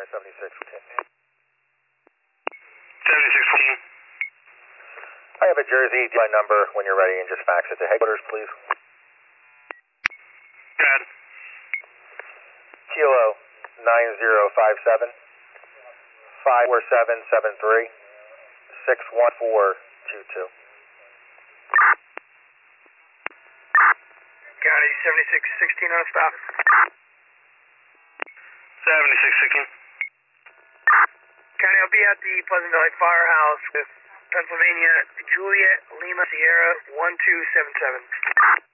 76. 7614. I have a Jersey DI number when you're ready and just fax it to headquarters, please. Go ahead. Kilo 9057 54773 61422. County 7616 on stop. 7616. County, I'll be at the Pleasant Valley Firehouse with Pennsylvania Juliet Lima Sierra 1277.